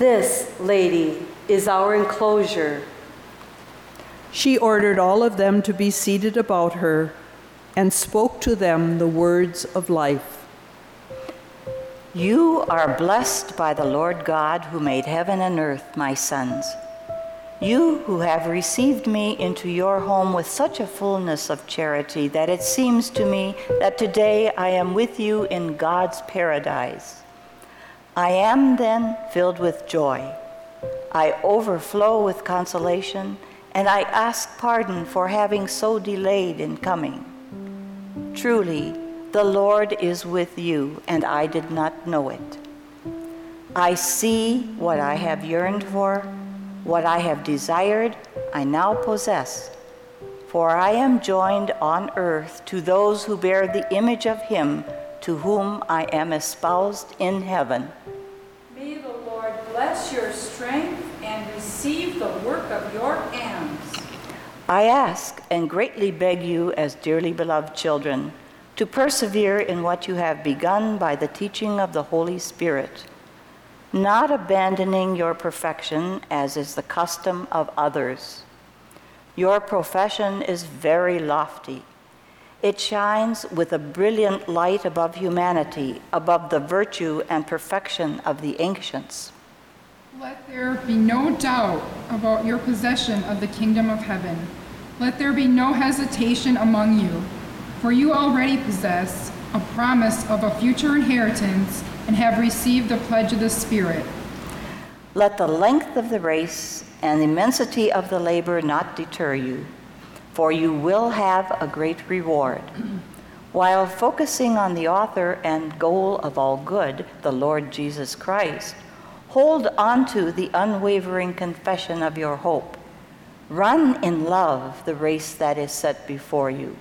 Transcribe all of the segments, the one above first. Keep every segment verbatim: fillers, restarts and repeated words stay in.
This, lady, is our enclosure. She ordered all of them to be seated about her and spoke to them the words of life. You are blessed by the Lord God who made heaven and earth, my sons. You who have received me into your home with such a fullness of charity that it seems to me that today I am with you in God's paradise. I am then filled with joy. I overflow with consolation, and I ask pardon for having so delayed in coming. Truly, the Lord is with you, and I did not know it. I see what I have yearned for, what I have desired, I now possess. For I am joined on earth to those who bear the image of him to whom I am espoused in heaven. May the Lord bless your strength and receive the work of your hands. I ask and greatly beg you, as dearly beloved children, to persevere in what you have begun by the teaching of the Holy Spirit, not abandoning your perfection as is the custom of others. Your profession is very lofty. It shines with a brilliant light above humanity, above the virtue and perfection of the ancients. Let there be no doubt about your possession of the kingdom of heaven. Let there be no hesitation among you, for you already possess a promise of a future inheritance and have received the pledge of the Spirit. Let the length of the race and the immensity of the labor not deter you, for you will have a great reward. While focusing on the author and goal of all good, the Lord Jesus Christ, hold on to the unwavering confession of your hope. Run in love the race that is set before you.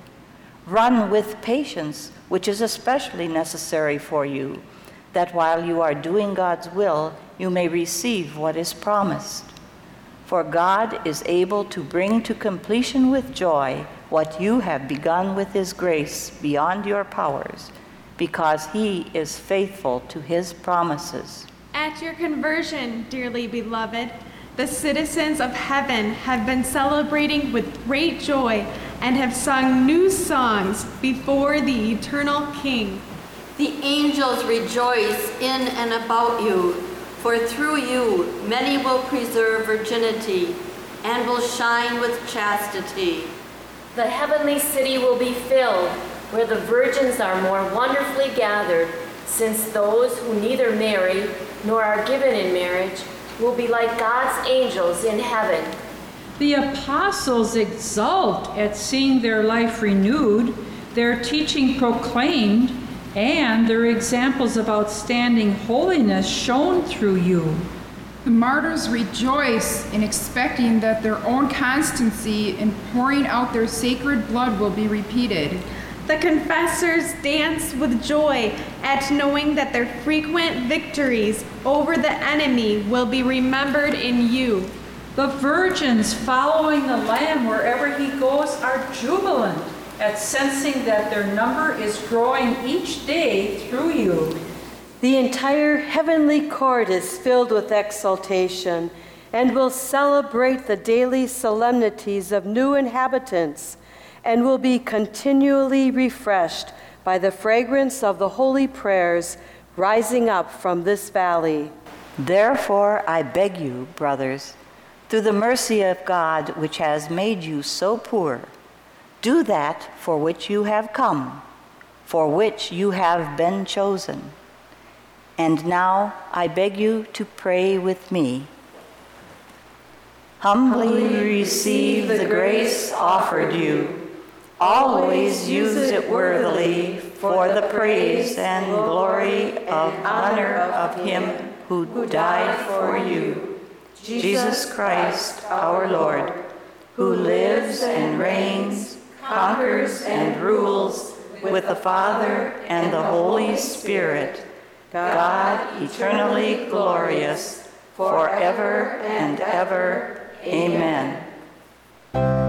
Run with patience, which is especially necessary for you, that while you are doing God's will, you may receive what is promised. For God is able to bring to completion with joy what you have begun with his grace beyond your powers, because he is faithful to his promises. At your conversion, dearly beloved, the citizens of heaven have been celebrating with great joy and have sung new songs before the eternal King. The angels rejoice in and about you, for through you many will preserve virginity and will shine with chastity. The heavenly city will be filled, where the virgins are more wonderfully gathered, since those who neither marry nor are given in marriage will be like God's angels in heaven. The apostles exult at seeing their life renewed, their teaching proclaimed, and their examples of outstanding holiness shown through you. The martyrs rejoice in expecting that their own constancy in pouring out their sacred blood will be repeated. The confessors dance with joy at knowing that their frequent victories over the enemy will be remembered in you. The virgins following the Lamb wherever he goes are jubilant at sensing that their number is growing each day through you. The entire heavenly court is filled with exultation and will celebrate the daily solemnities of new inhabitants and will be continually refreshed by the fragrance of the holy prayers rising up from this valley. Therefore, I beg you, brothers, through the mercy of God, which has made you so poor, do that for which you have come, for which you have been chosen. And now I beg you to pray with me. Humbly receive the grace offered you. Always use it worthily for the praise and glory of honor of him who died for you, Jesus Christ our Lord, who lives and reigns, conquers and rules with the Father and the Holy Spirit, God eternally glorious, forever and ever. Amen.